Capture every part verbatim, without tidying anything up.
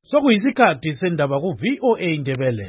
Sokuyisikhathi sendaba ku V O A Ndebele.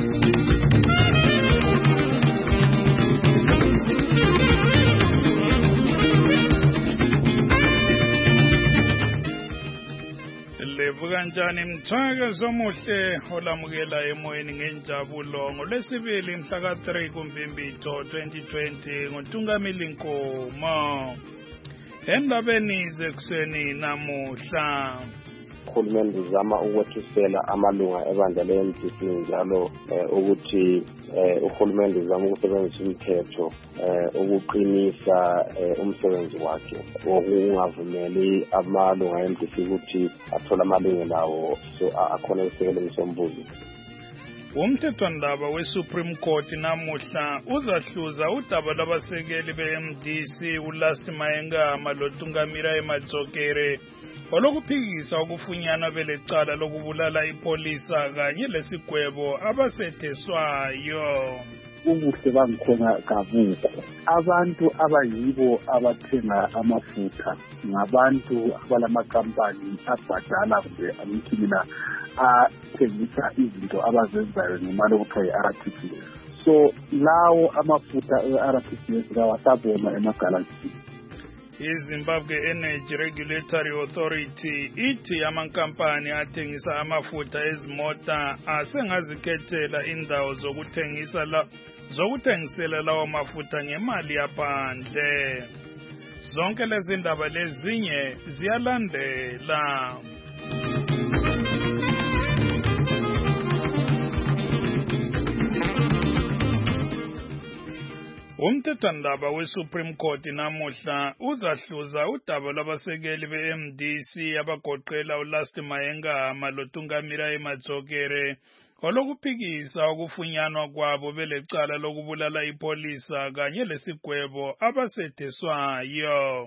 Levuka njani mthaka zomuhle olamukela emoyeni ngenjabulo ngolwesibili mhla ka three kuMbimbithi twenty twenty ngoNtungamili Nkomo. Endabeni zekuseni namuhla uhulumende uzama ukwethisela amalunga ebandla le-M D C njalo ukuthi uhulumende uzama ukusebenzisa imithetho ukuqinisa umsebenzi wakhe wokungavumeli amalunga e-M D C ukuthi athole amalungelo lawo so akhona isekelo umsombululo. Umthethwandaba we-Supreme Court namuhla uzahluza udaba labasekeli be-M D C uLasti Mayengama loTungamira Emadzokere olokuphikisa ukufunyanwa belecala lokubulala ipolisa kanye lesigwebo abasetheswayo. Ubuhle bangikhona kabukho abantu abayibo abathenga amafutha ngabantu abalamakampani abhadala kumbe amikimina athengisa izinto abazenzayo ngemali okuthiwa yi-R T P S. So lawo amafutha e-R T P S lawa asabona emagalaxini. iZimbabwe Energy Regulatory Authority ithi amankampani athengisa amafutha ezimota asengazikhethela indawo zokuthengisa la zokuthengisela lawo mafutha ngemali yaphandle. Zonke lezi ndaba lezinye ziyalandela. Umthethwandaba we-Supreme Court namuhla uzahluza udaba lwabasekeli be-M D C abagoqela uLasti Mayengama loTungamira Emadzokere olokuphikisa ukufunyanwa kwabo belecala lokubulala ipolisa kanye lesigwebo abasetheswayo.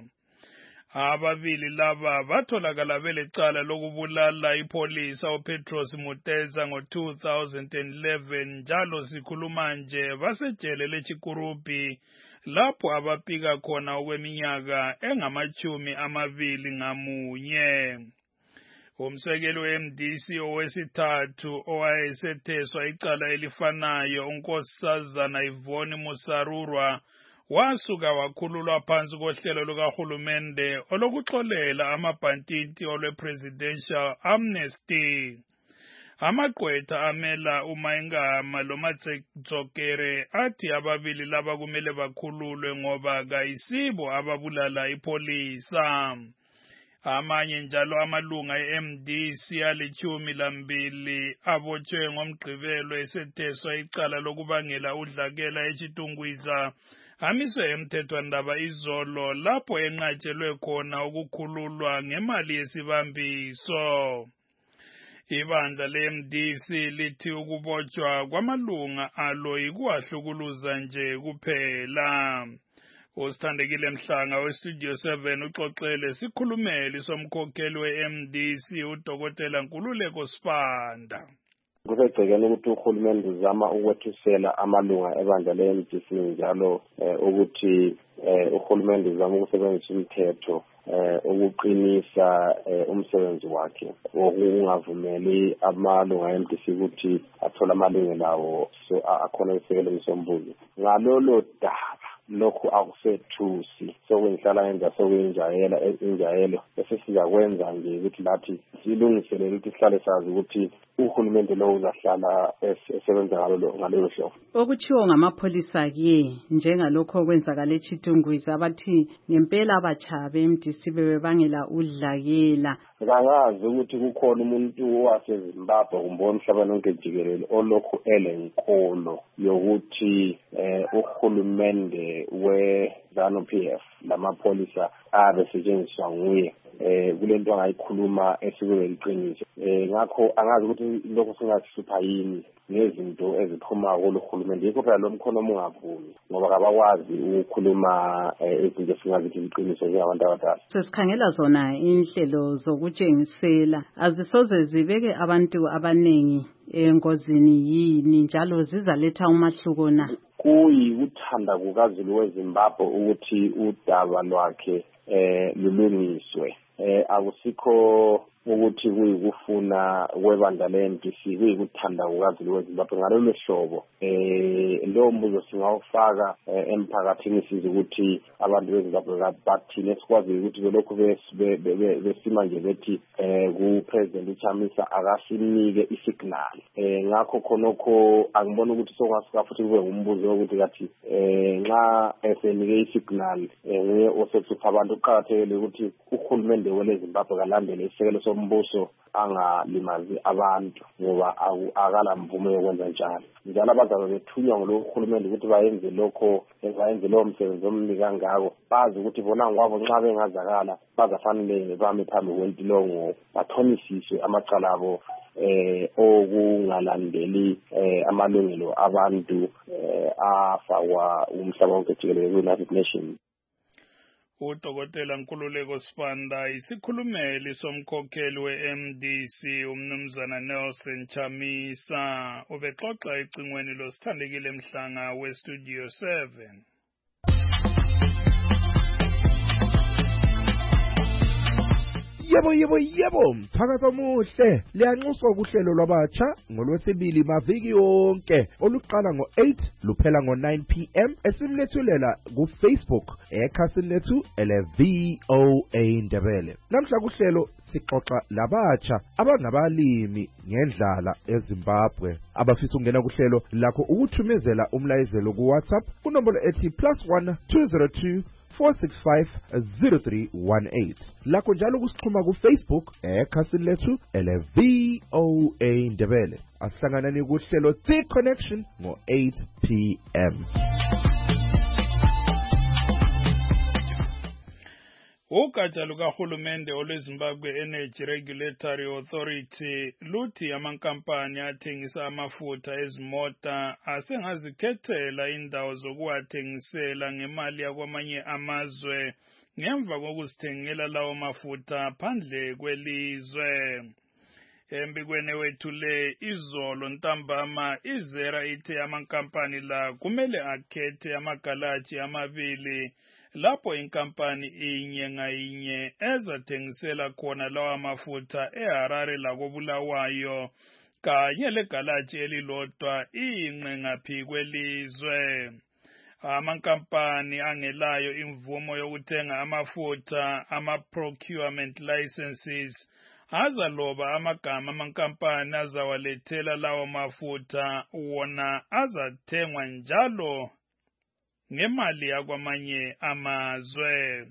Ababili laba batholakala belecala lokubulala ipolisa uPetros Muteza ngo two thousand eleven njalo sikhuluma nje basejele leChikurupi lapho abapika khona okweminyaka engamachumi amabili ngamunye. Umsekeli we-M D C owesithathu owayesetheswa icala elifanayo uNkosazana Yvonne Musarurwa wasuka wakhululwa phansi kohlelo lukahulumende olokuxolela amabhantiti olwe-Presidential Amnesty. Amagqwetha amela uMayengama loMadzokere athi ababili laba kumele bakhululwe ngoba kayisibo ababulala ipolisa. Amanye njalo amalunga e-M D C alichumi lambili abotshwe ngomgqibelo esetheswa icala lokubangela udlakela eChitungwiza amiswe emthethwandaba izolo lapho enqatshelwe khona ukukhululwa ngemali yesibambiso. Ibandla le-M D C lithi ukubotshwa kwamalunga alo yikuwahlukuluza nje kuphela. Usithandekile Mhlanga weStudio seven uxoxele sikhulumeli somkhokheli we-M D C uDokotela Nkululeko Sibanda. Kusegcekeni ukuthi uhulumende uzama ukwethisela amalunga ebandla le-M D C njalo ukuthi uhulumende uzama ukusebenzisa imithetho ukuqinisa umsebenzi wakhe wokungavumeli amalunga e-M D C ukuthi athole amalungelo lawo so akhona isekelo umsombululo. Ngalolo daba lokhu akusethusi sokwenhlala yenza sokuyinjayela injayelo esesizakwenza nje ukuthi lathi silungiselele ukuthi sihlale sazi ukuthi uhulumende lo uzahlala esebenza ngalolo ngalelo hlobo. Okuthiwa ngamapholisa ke njengalokho okwenzakala eChitungwiza abathi ngempela abatsha be-M D C bebangela udlakela. Ngangazi ukuthi kukhona umuntu waseZimbabwe kumbe emhlabeni wonke jikelele olokhu elenkolo yokuthi uhulumende we-ZANU P F lamapholisa abesetshenziswa nguye kulento angayikhuluma esikube liqiniso. Ngakho angazi ukuthi lokho singasipha yini nezinto eziphuma kulo hulumende. Yikho phela lo mkhono ungavumi ngoba kabakwazi ukukhuluma izinto esingazithi liqiniso njengabantu abadala. Sesikhangela zona inhlelo zokutshengisela azisoze zibeke abantu abanengi engozini yini njalo zizaletha umahluko na? Kuyikuthanda kukaZulu weZimbabwe ukuthi udaba lwakhe eh lulungiswe. Eh akusikho ukuthi kuyikufuna kwebandla le-M D C kuyikuthanda ukwazi lweZimbabwe ngalolu hlobo eh lo mbuzo singawufaka emphakathini siza ukuthi abantu beZimbabwe bathini esikwazi ukuthi belokhu besima nje bethi eh ku President uChamisa akasinike isignal eh ngakho khonokho angibona ukuthi sokwazi futhi kube umbuzo ukuthi kathi eh nxa esenike isignal nguye osethupa abantu uqhakathekile ukuthi uhulumende weZimbabwe kalandele isekelo sombuso angalimazi abantu ngoba akala mvumo yokwenza njalo njalo abazabe bethunywa ngolo uhulumende ukuthi bayenze lokho bayenze lo msebenzi omnika ngako bazi ukuthi bona ngwabo nxa bengazakala bazafanele bame phambi kwentilongo bathonisiswe amacala abo eh okungalandeli eh amalungelo abantu eh afakwa umhlaba wonke jikelele ku-United Nations. Udokotela Nkululeko Sibanda isikhulumeli somkhokheli we-M D C umnumzana Nelson Chamisa ubexoxa ecingweni losithandekile Mhlanga we-Studio seven. Yebo yebo yebo mthakazo omuhle liyanxuswa kuhlelo lwabatsha ngolwesibili maviki yonke oluqala ngo eight luphela ngo nine p m esimlethulela ku Facebook ekhasini lethu ele V O A Ndebele. Namhla kuhlelo sixoxa labatsha abangabalimi ngendlala eZimbabwe abafisa ukungena kuhlelo lakho ukuthumezela umlayezelo ku WhatsApp kunombolo ethi plus one two zero two four six five zero three one eight. Lakho njalo kusixhuma ku Facebook ekhasini lethu ele V O A Ndebele. Asihlanganani kuhlelo The Connection ngo eight p m. Ugatsha lukahulumende olweZimbabwe Energy Regulatory Authority luthi amankampani athengisa amafutha ezimota asengazikhethela indawo zokuwathengisela ngemali yakwamanye amazwe ngemva kokuzithengela lawo mafutha phandle kwelizwe. Embikweni wethu le izolo ntambama izera ithe amankampani la kumele akhethe amagalaji amabili lapho inkampani inye ngayinye ezathengisela khona lawa mafutha eHarare lakobulawayo kanye legalaji elilodwa ingqe ngaphi kwelizwe. Amankampani angelayo imvumo yokuthenga amafutha ama-procurement licenses azaloba amagama amankampani azawalethela lawo mafutha wona azathengwa njalo ngemali yakwamanye amazwe.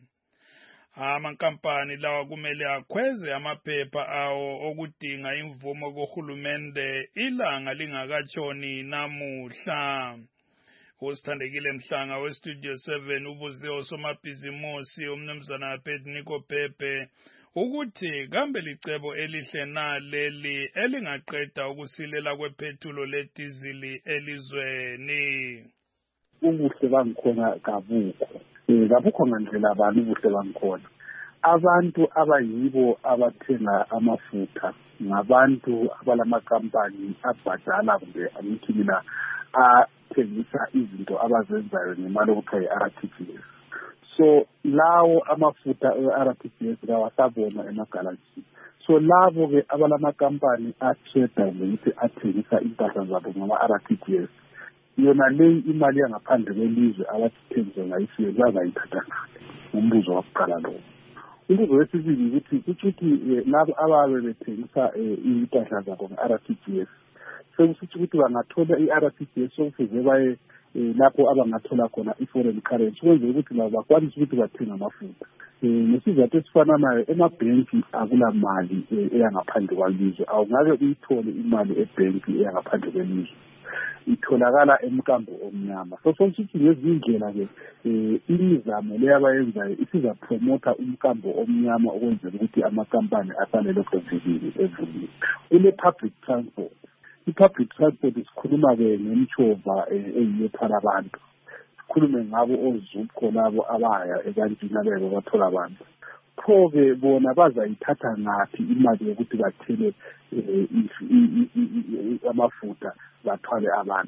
Amankampani lawa kumele akhweze amaphepha awo okudinga imvumo kuhulumende ilanga lingakatshoni namuhla. Usithandekile Mhlanga we-Studio seven ubuze osomabhizimusi umnumzana Abednego Pepe ukuthi kambe licebo elihle na leli elingaqeda ukusilela kwephethulo ledizili elizweni. Ubuhle bangikhona kabukho eh kabukho ngandlela abantu ubuhle bangikhona abantu abayibo abathenga amafutha ngabantu abalamakampani abhadala kumbe angithi mina athengisa izinto abazenzayo ngemali okuthiwa yi-R T G S. So lawo amafutha e-R T G S lawasabona emagalaji. So labo ke abalamakampani atheda ukuthi athengisa impahla zabo ngama-R T G S yona le imali yangaphandle kwelizwe abathengisa ngayisiyo bazayithatha umbuzo wokuqala lo. Umbuzo wesibili ukuthi kuthi labo ababe bethengisa impahla zabo nge-R T G S sekusithi ukuthi bangathola i-R T G S sokufuze baye lapho abangathola khona i-foreign currency kwenze ukuthi labo bakwanise ukuthi bathenga amafutha. Nesizathu esifana nayo emabhenki akula mali eyangaphandle kwelizwe awungabe uyithole imali ebhenki eyangaphandle kwelizwe itholakala emkambo omnyama. So sokuthi ngezindlela ke imizamo leyabayenzayo isiza promota umkambo omnyama ukwenzela ukuthi amakampani asale lokho evukile evukile. Kule public transport i-public transport isikhuluma ke ngemchova eyiyethwala abantu sikhulume ngabo ozupho labo abaya ekantini abeke bathola abantu pho ke bona bazayithatha ngathi imali yokuthi bathele amafutha bathwale abantu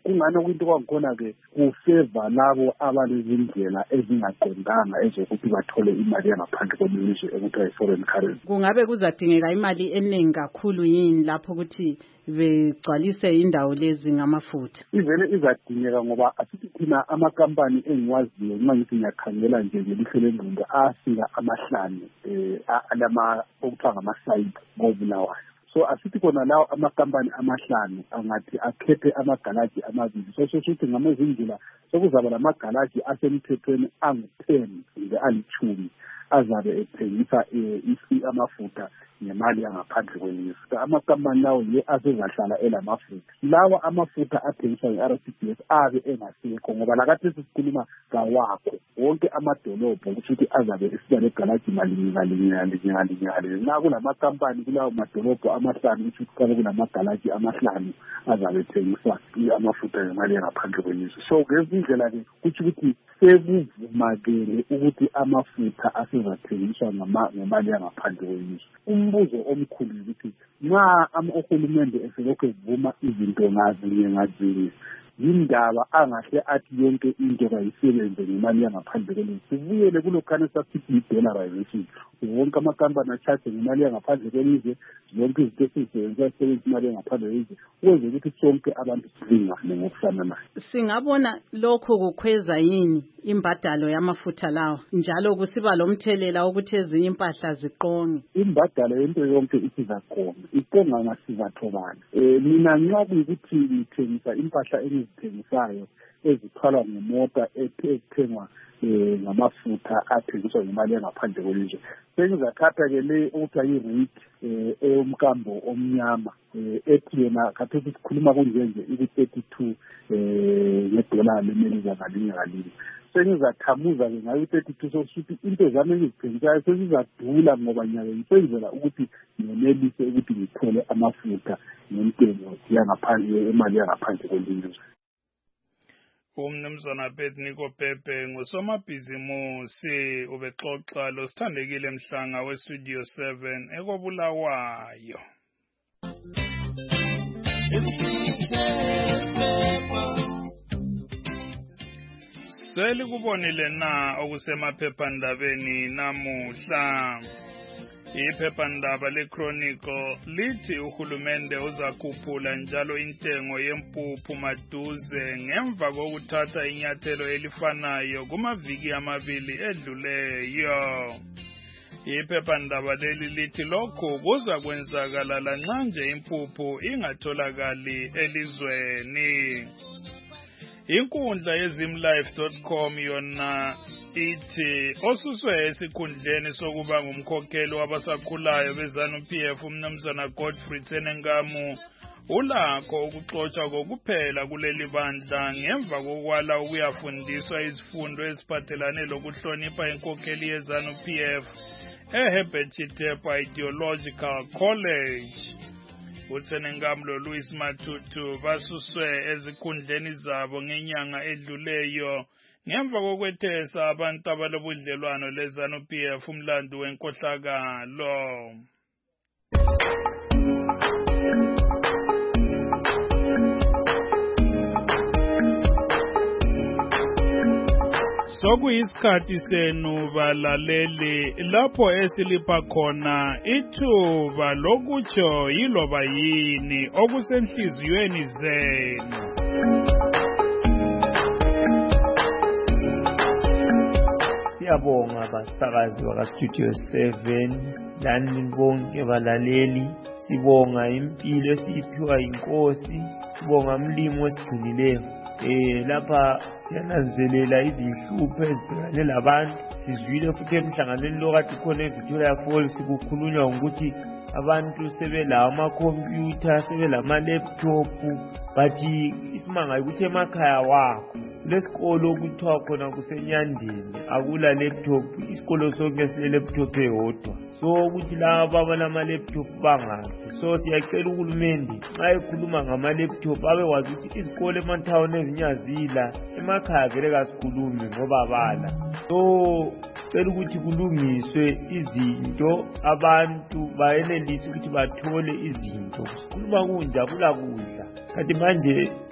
kungani kwinto kwakhona-ke kufeva labo abanezindlela ezingaqondanga ezokuthi bathole imali yangaphandle kwelizwe ekuthiwa yi-foreign currency. Kungabe kuzadingeka imali eningi kakhulu yini lapho ukuthi begcwalise indawo lezi ngamafutha? Ivele izadingeka ngoba asithi thina amakampani engiwaziyo nxa ngithi ngiyakhangela nje ngelihlo lengqondo afika amahlanu um alama okuthiwa ngama-site koBulawayo. So asithi khona lawo amakampani amahlanu angathi akhethe amagalaji amabili. So sokuthi ngamazindlela sokuzaba lamagalaji asemthethweni angu-ten kumbe alithumi azabe ethengisa isi amafutha nemali yangaphandle kwelizwe. Amakampani lawo ye asezahlala elamafutha. Lawa amafutha athengiswa yi-R T B S abe engasekho ngoba lakathi sisikhuluma kawakho wonke amadolobho ukuthi azabe esiba legalaji malinye ngalinye ngalinye ngalinye ngalinye. Nxa kulamakampani kulawo madolobho amahlanu ukuthi kuqale kulamagalaji amahlanu azabe ethengisa amafutha nemali yangaphandle kwelizwe. So ngezindlela-ke kutsho ukuthi sekuvumakele ukuthi amafutha asezathengiswa ngemali yangaphandle kwelizwe. Umbuzo omkhulu ukuthi nxa uhulumende eselokhu evuma izinto ngazinye ngazinye yindaba angahle athi yonke into kayisebenze ngemali yangaphandle kwelizwe. Sibuyele kulokhane sasithi yi-dollarization. Wonke amakampani athathe ngemali yangaphandle kwelizwe, zonke izinto esizisebenzisa zisebenzisa imali yangaphandle kwelizwe, ukuze ukuthi sonke abantu silingane ngokufananayo. Singabona lokho kukhweza yini imbadalo yamafutha lawo njalo kusiba lomthelela ukuthi ezinye impahla ziqonge? Imbadalo yento yonke isizaqonga, iqonga ngasizathobana. Eh mina nxa kuyikuthi ngithengisa impahla engizithengisayo ezithwalwa ngemota ethengwa eh ngamafutha athengiswa ngemali yangaphandle kwelizwe, sengizathatha-ke le okuthiwa yi-rate eh eyomkambo omnyama eh ethi yena khathesi sikhuluma kunjenje iku-thirty-two eh ngedola lemelika ngalinye ngalinye. Sengizathamuza-ke ngayo i-thirty-two sokuthi into zami engizithengisayo sezizadula ngoba nyabe ngisenzela ukuthi ngenelise ukuthi ngithole amafutha nentengo yangaphandle imali yangaphandle kwelizwe. Umnumzana Petniko Pepe ngusomabhizimusi ubexoxa lo Sithandekile Mhlanga we-Studio seven ekobulawayo. Seli kubonile na okusemaphephandabeni namuhla. Iphephandaba le-Chronicle lithi uhulumende uzakhuphula njalo intengo yempuphu maduze ngemva kokuthatha inyathelo elifanayo kumaviki amabili edluleyo. Iphephandaba leli lithi lokho kuza kwenzakala lanxa nje impuphu ingatholakali elizweni. Inkundla yezimlife dot com yona ithi osuswe esikhundleni sokuba ngumkhokheli wabasakhulayo beZANU P F umnumzana Godfrey Tsenengamu ulakho ukuxotsha kokuphela kuleli bandla ngemva kokwala ukuyafundiswa izifundo eziphathelane lokuhlonipha inkokheli yeZANU P F eHerbert Chitepa Ideological College. uTsenengamu loLouis Matutu basuswe ezikhundleni zabo ngenyanga edluleyo ngemva kokwethesa abantu abalobudlelwano leZANU P F umlando wenkohlakalo. Sokuyisikhathi senu balaleli lapho esilipha khona ithuba lokutsho yiloba yini okusenhliziyweni zenu. Siyabonga basakazi baka-Studio seven, lani bonke balaleli. Sibonga impilo esiyiphiwa inkosi, sibonga umlimo osigcinileyo. Eh lapha siyananzelela izinhlupho ezibhekane labantu. Sizwile futhi emhlanganweni lo kade khona eVictoria Falls kukhulunywa ukuthi abantu sebelawo amakhompyutha, sebelama laptop, but isimanga ukuthi emakhaya wakho lesikolo kuthiwa khona kusenyandeni akula laptop, isikolo sonke sile laptop eyodwa. So ukuthi laba abalama laptop bangazi. So siyacela uhulumende nxa ekhuluma ngama laptop abewazi ukuthi izikole emantown ezinyazila emakhaya vele kasikhulumi ngoba bala. So cela ukuthi kulungiswe izinto, abantu bayenelise ukuthi bathole izinto. Sikhuluma kunja kula kudla. Kanti manje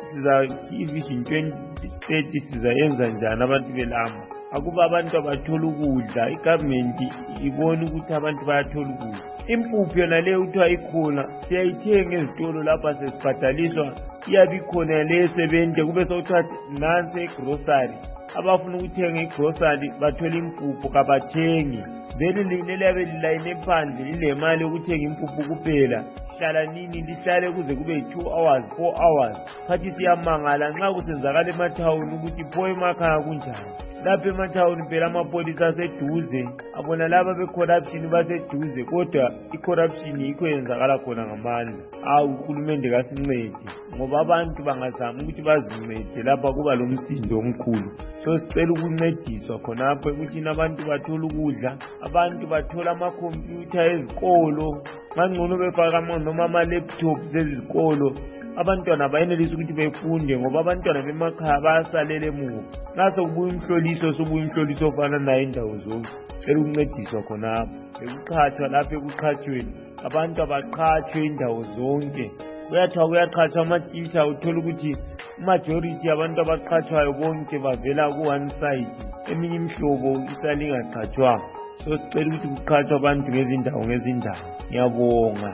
sizathi ivision twenty thirty sizayenza njani abantu belamba. Akuba abantu abathola ukudla, igovernment ibona ukuthi abantu bayathola ukudla. Impuphu yona leyo kuthiwa ikhona, siyayithenga ezitolo lapha sesibhadaliswa, iyabe ikhona le sebenze kube sokuthiwa nansi egrocery. Abafuna ukuthenga igrocery bathola impuphu kabathengi. Vele line liyabe lilayine phandle linemali yokuthenga impuphu kuphela. Hlala nini lihlale kuze kube two hours four hours. Phathi siyamangala nxa kusenzakala emathawuni ukuthi pho emakhaya kunjani. Lapha emathawuni phela amapolisa aseduze, abona laba becorruption baseduze, kodwa icorruption yikho yenzakala khona ngamandla. Awu uhulumende kasincede ngoba abantu bangazama ukuthi bazincede lapha kuba lomsindo omkhulu. So sicela ukuncediswa khonapho ukuthi abantu bathola ukudla, abantu bathola amakhompyutha ezikolo, mangcono befaka noma ama-laptops ezikolo. Abantwana bayenelisa ukuthi befunde ngoba abantwana bemakhaya bayasalela emuva. Ngaso kubuya umhloliso sobuya umhloliso ofana nayo indawo zonke. Cela ukuncediswa khonapho. Bekuqhathwa lapha ekuqhathweni. Abantu abaqhathwe indawo zonke. Kuyathiwa kuyaqhathwa ama-teacher uthola ukuthi majority abantu abaqhathwayo bonke bavela ku-one side. Eminye imihlobo isalingaqhathwanga. So sicela ukuthi kuqhathwe abantu ngezindawo ngezindawo. Ngiyabonga.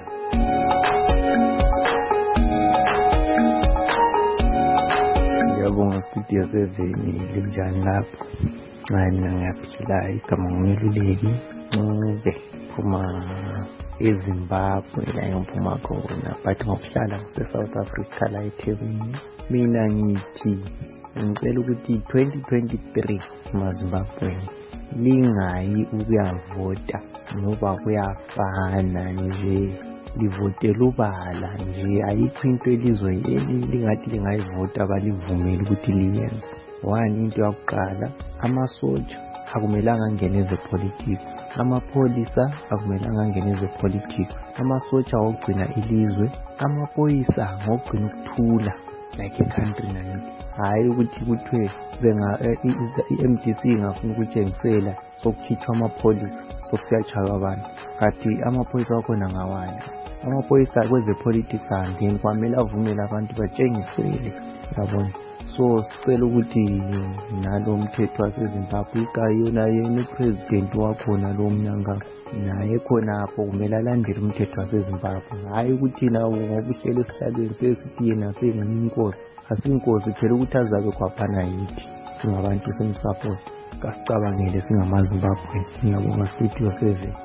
Ngiyabonga studio seven linjani lapho. Hayi mina ngiyaphila igama ngimeluleki ngibe phuma eZimbabwe la ngiphuma khona but ngokuhlala se-South Africa la eThekwini. Mina ngithi ngicela ukuthi twenty twenty-three maZimbabwe lingayi ukuyavota ngoba kuyafana nje. Livotela ubala nje, ayikho into elizwe elingathi lingayivota balivumele ukuthi liyenze. One into yokuqala, amasotsha akumelanga angene ezepolitics, amapholisa akumelanga angene ezepolitics. Amasotsha awugcina ilizwe, amaphoyisa ngokugcina ukuthula like a country nayo. Hayi ukuthi kuthiwe benga i-M D C ingafuna ukutshengisela sokukhitshwa amapholisa sokusiyachaywa abantu, kanti amaphoyisa wakhona ngawani. Amaphoyisa kwezepolitics angeni kwamele avumele abantu batshengisele, yabona. So sicela ukuthi nalo umthetho waseZimbabwe ikayona yena upresident wakhona lo mnyanga naye khonapho kumele alandele umthetho waseZimbabwe. Hayi ukuthi nawo ngoba uhlele esihlalweni sesitiye nasenginkosi, asinkosi phela ukuthi azabe kwaphana yithi singabantu semsupport. Kasicabangele singamaZimbabwe. Ngiyabonga studio seven.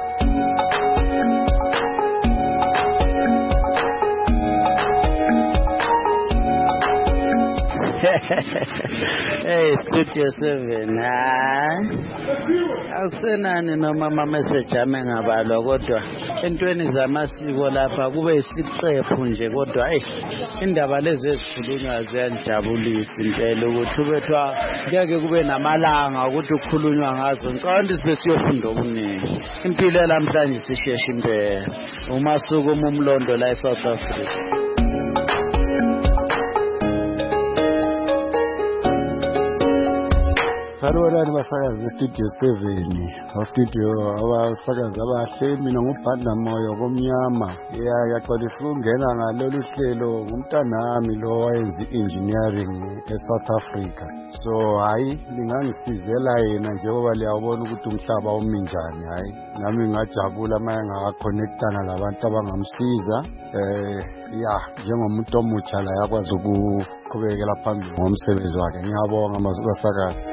Hey studio seven, ha akusenani noma ama message ame ngabalwa, kodwa entweni zamasiko lapha kube isiqephu nje, kodwa hey indaba lezi ezikhulunywa ziyajabulisa impela ukuthi ubethwa ngeke kube namalanga ukuthi ukukhulunywa ngazo. Ngicela ukuthi sibe siyofunda okuningi. Impilo namhlanje sisheshe impela umasuku umumlondo la eSouth Africa. Salubani basakazi studio seven, studio abasakazi abahle. Mina ngubhadla moyo komnyama. Yaxolisa ukungena ngalolu hlelo ngumntanami lo wayenza engineering eSouth Africa. So hayi lingangisizela yena njengoba liyabona ukuthi umhlaba umi njani. Hayi nami ngajabula manje ngakhonektana labantu abangamsiza. Eh ya njengomuntu omutsha la yakwazi ukuqhubekela phambili ngomsebenzi wakhe. Ngiyabonga basakazi.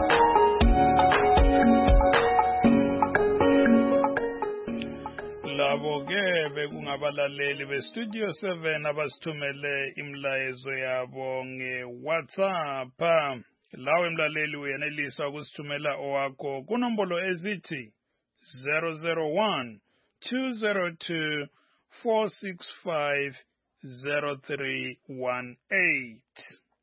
Labo-ke bekungabalaleli bestudio seven abasithumele imlayezo yabo nge-WhatsApp. Lawe mlaleli uyenelisa ukusithumela owakho kunombolo ezithi zero zero one two zero two four six five zero three one eight.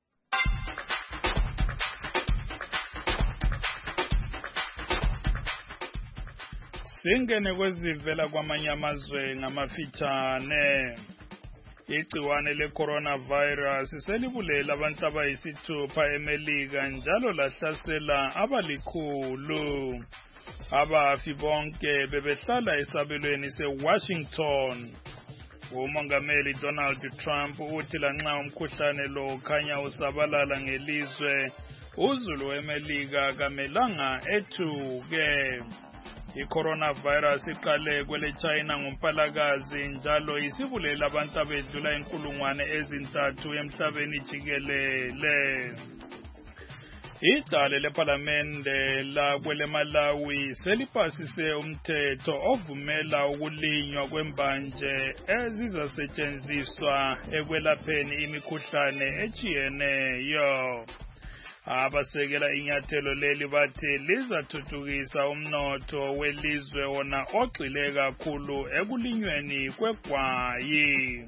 Singene kwezivela kwamanye amazwe ngamafitshane. Igciwane le-coronavirus selibulela abantu abayisithupha eMelika njalo lahlasela abalikhulu. Abafi bonke bebehlala esabelweni se-Washington. umongameli Donald Trump uthi lanxa umkhuhlane lo ukhanya usabalala ngelizwe uzulu wemelika kamelanga ethuke. I-coronavirus iqale kwele China ngoMpalakazi njalo isibulela abantu abedlula inkulungwane ezintathu emhlabeni jikelele. Idale leParlamende la kwele Malawi selipasise umthetho ovumela ukulinywa kwembanje ezizasetshenziswa ekwelapheni imikhuhlane ejiyeneyo. Abasekela inyathelo leli bathi lizathuthukisa umnotho welizwe wona ogxile kakhulu ekulinyweni kwegwayi.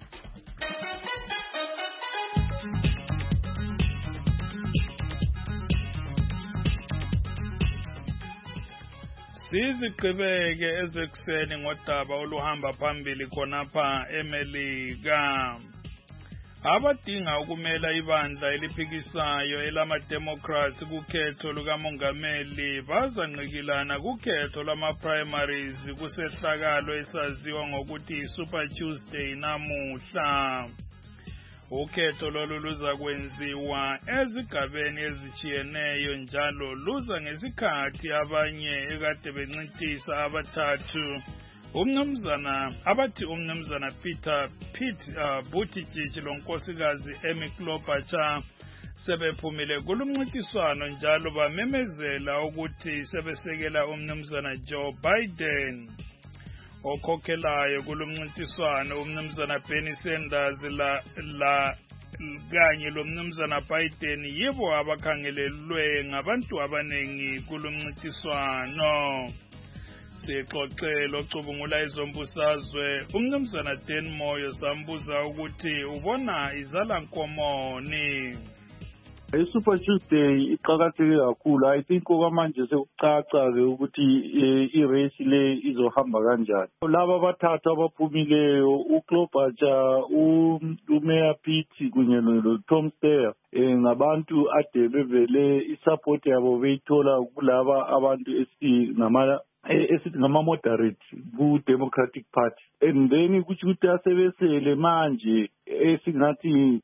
Sizigqibeke ezekuseni ngodaba oluhamba phambili khonapha eMelika. Abadinga ukumela ibandla eliphikisayo elama-Democrats kukhetho lukamongameli bazanqikilana kukhetho lwama-primaries kusehlakalo esaziwa ngokuthi i-Super Tuesday namuhla. Ukhetho lolu luza kwenziwa ezigabeni ezijiyeneyo njalo luza ngesikhathi abanye ekade bencintisa abathathu umnumzana abathi umnumzana Peter Pete uh, Buttigieg lonkosikazi Amy Klobuchar sebephumile kulumncintiswano njalo bamemezela ukuthi sebesekela umnumzana Joe Biden. Okhokhelayo kulumncintiswano umnumzana Bernie Sanders la la kanye lomnumzana Biden yibo abakhangelelwe ngabantu abanengi kulumncintiswano. Sixoxela ocubungula izombusazwe umnumzana Dan Moyo sambuza ukuthi ubona izala nkomoni. I-Super Tuesday iqakatheke kakhulu. I think okwamanje sekucaca-ke ukuthi i-race le izohamba kanjani. Laba abathathu abaphumileyo uKlobuchar, uMayor Pete kunye noTom Steyer ngabantu ade bevele isupport yabo beyithola kulaba abantu esithi ngama esithi ngama-moderate ku-Democratic Party. And then kuthi ukuthi asebesele manje esingathi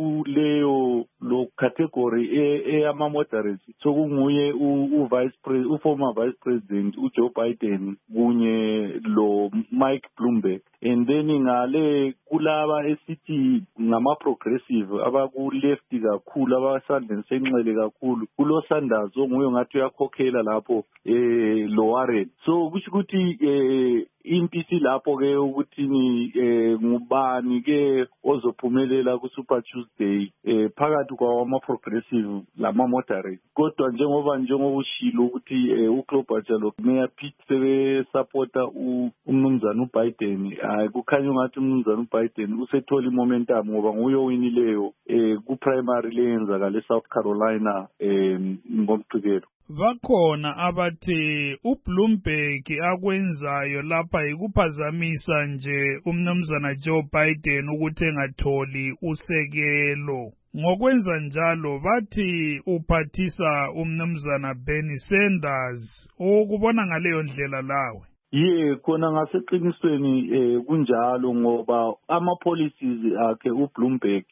bakuleyo lo category eyama-moderates sokunguye u-vice president u-former vice president uJoe Biden kunye lo Mike Bloomberg. And then ngale kulaba esithi ngama-progressive abaku-left kakhulu abasandleni senxele kakhulu kulo Sanders onguye ngathi uyakhokhela lapho eh lo Warren. So kusho ukuthi eh impisi lapho ke ukuthi ni ngubani ke ozophumelela ku Super Tuesday eh phakathi kwama progressive lama moderate. Kodwa njengoba njengoba ushilo ukuthi uKlobuchar lo Mayor Pete sebe supporta umnumzana uBiden, hayi kukhanya ngathi umnumzana uBiden usethola momentum ngoba nguye owinileyo eh ku primary leyenzakala eSouth Carolina eh ngomgqibelo. Bakhona abathi uBloomberg akwenzayo lapha ikuphazamisa nje umnumzana Joe Biden ukuthi engatholi usekelo. Ngokwenza njalo bathi uphathisa umnumzana Bernie Sanders. Ukubona ngaleyo ndlela lawe? Ye khona ngaseqinisweni eh kunjalo ngoba ama policies akhe uBloomberg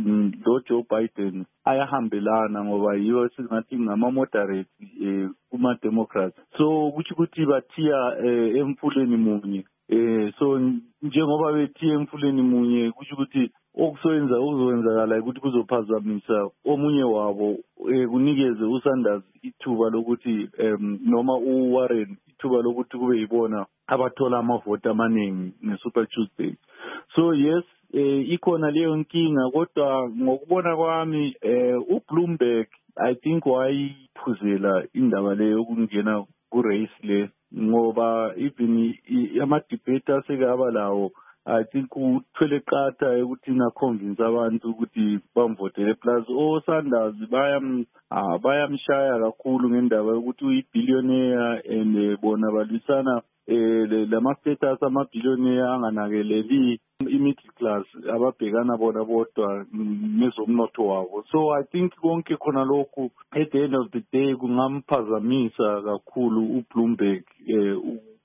lo Joe Biden ayahambelana ngoba yiyo singathi ngama moderate eh kuma Democrats. So kuthi ukuthi bathiya emfuleni munye eh so njengoba bethiya emfuleni munye kuthi ukuthi okusoyenza uzowenzakala ukuthi kuzophazamisa omunye wabo kunikeze uSanders ithuba lokuthi noma uWarren ithuba lokuthi kube yibona abathola amavoti amaningi ngeSuper Tuesday. So yes eh ikhona leyo nkinga kodwa ngokubona kwami eh uBloomberg I think wayiphuzela indaba leyo ukungena ku race le ngoba even ama debate asekaba lawo I think uthwele qatha ukuthi na convince abantu ukuthi bamvotele plus o Sanders bayam bayamshaya kakhulu ngendaba yokuthi uyibillionaire and bona balisana eh lama status ama billionaire anganakeleli i-middle class ababhekana bona bodwa nezomnotho wabo. So I think konke khona lokhu at the end of the day kungamphazamisa kakhulu uBloomberg eh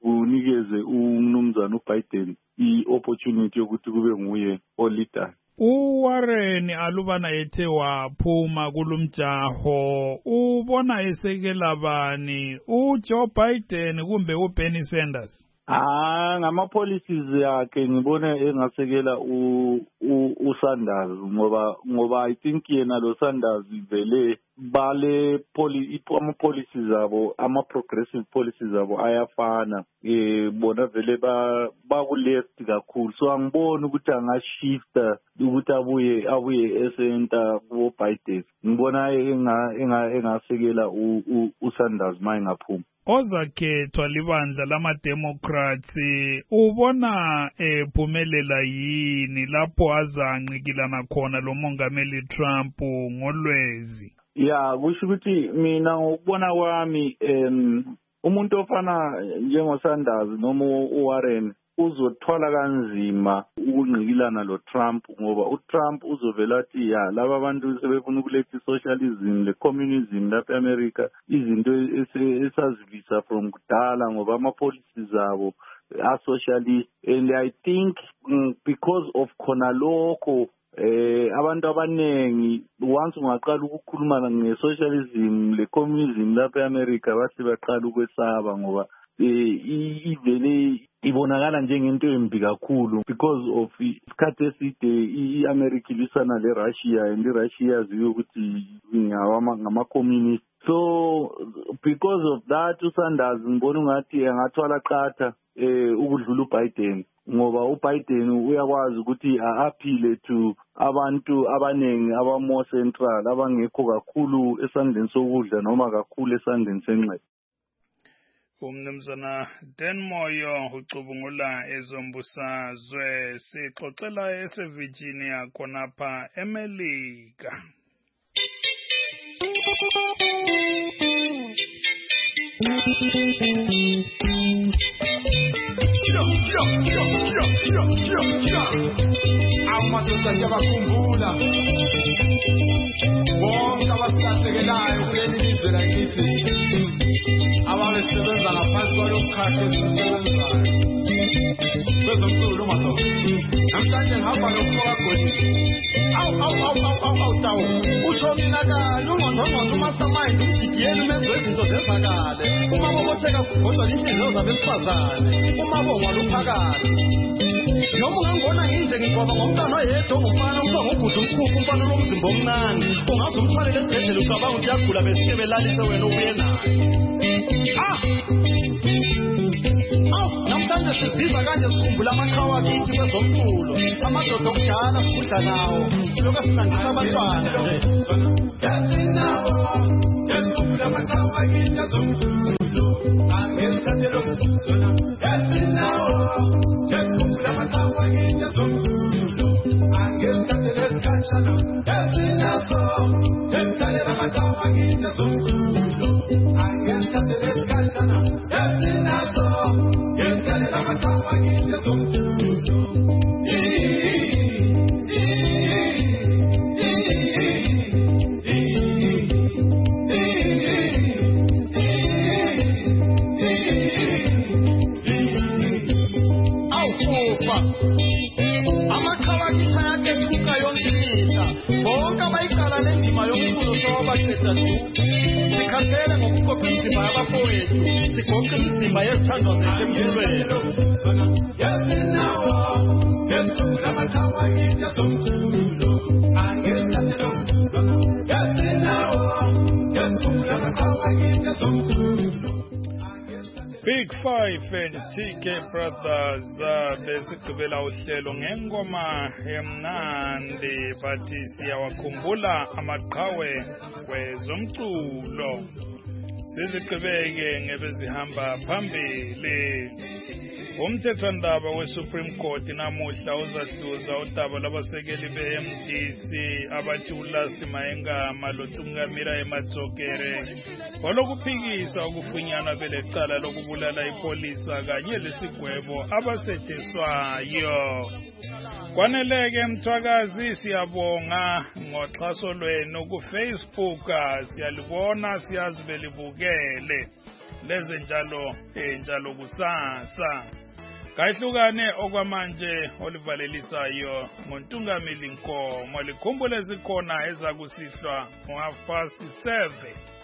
kunikeze umnumzana uBiden i-opportunity yokuthi kube nguye oleader. uWarren alubana ethe waphuma kulumjaho ubona esekela bani uJoe Biden kumbe uBernie Sanders? Ah, ngama policies yakhe ngibona engasekela u uSanders ngoba ngoba I think yena lo Sanders vele bale poli ama policies zabo ama progressive policies zabo ayafana eh bona vele ba ba ku left kakhulu, so angiboni ukuthi angashifta ukuthi abuye abuye esenta ku Biden. Ngibona enga enga engasekela uSanders maye ngaphuma. Ozakhethwa libandla lama-Democrats ubona ephumelela yini lapho azanqikilana khona lo mongameli Trump ngolwezi? Ya, kusho ukuthi mina ngokubona kwami em umuntu ofana njengoSanders noma uWarren uzothwala kanzima ukunqikilana lo Trump ngoba uTrump uzovela athi ya laba bantu sebefuna ukuletha socialism le communism lapha eAmerica, izinto esazivisa from kudala ngoba ama policies zabo are socialist, and I think mm, because of khona lokho eh abantu abanengi once ungaqala ukukhuluma nge-socialism le communism lapha eAmerica bathi baqala ukwesaba ngoba eh ivele ibonakala njengento embi kakhulu because of isikhathi eside iAmerica ilisana leRussia and iRussia yaziwe ukuthi ngama communist. So because of that uSanders ngibona ungathi angathwala qatha eh ukudlula uBiden ngoba uBiden uyakwazi ukuthi aphile to abantu abanengi aba more central abangekho kakhulu esandleni sokudla noma kakhulu esandleni senxele. Umnumzana Dan Moyo ucubungula ezombusazwe sixoxela eseVirginia khonapha eMelika. Amadoda ngiyabakumbula bonke abasilahlekelayo kuleli lizwe lakithi ababesebenza ngaphansi kwalomkhakha esisebenzayo kwezomculo madoda. Namhlanje ngihamba nokufoka golisi awu awu awu awu awu tawu utsho mina kanye ungqongqondo umastermind umgidiyeli umezwe izinto zenzakale umabobotheka kugodwa inhliziyo zabesifazane umabongwa luphakathi noma ungangibona nginje ngigoba ngomntwana oyedwa ongumfana umntwana ngobuza umkhuphu umfana olomzimba omncane ungaze umthwalele esibhedlela ucabanga ukuthi yagula besike belalise wena ubuye naye. Ah awu namhlanje siziva kanje sikhumbula amaqhawe akithi kwezomculo amadoda okudala sikudla nawo silokhu sinandisa abantwana yasinawo yasikhumbula amaqhawe akithi kwezomculo angesithathelo kusona yasinawo yasikhumbula amaqhawe akithi kwezomculo angesithathelo esikhatshana yasinaso yasithathelo amaqhawe akithi kwezomculo angesithathelo esikhatshana yasinaso yasithathelo amaqhawe akithi kwezomculo. Sikhathele ngokukhokha imizimba yabafowethu sigoqe imizimba yezithandwa zethu emhlabeni. Yasinawo yesikhumbula amaqhawe akithi kwezomculo angesithathelo kusona yasinawo yesikhumbula amaqhawe akithi kwezomculo. Big Five and T K Brothers besigqibela uhlelo ngengoma emnandi bathi siyawakhumbula amaqhawe kwezomculo. Sizigqibeke ngebezihamba phambili. Umthethwandaba weSupreme Court namuhla uzahluza udaba labasekeli be-M D C abathi uLasti Mayenga loTungamira eMatsokere olokuphikisa ukufunyanwa belecala lokubulala ipolisa kanye lesigwebo abasetheswayo. Kwaneleke mthwakazi siyabonga ngoxhaso lwenu ku Facebook, siyalibona siyazibelibukele. leze njalo eh, njalo kusasa. Kayihlukane okwamanje olivalelisayo ngoNtungamili Nkomo likhumbule zikhona ezakusihlwa ngo half past seven.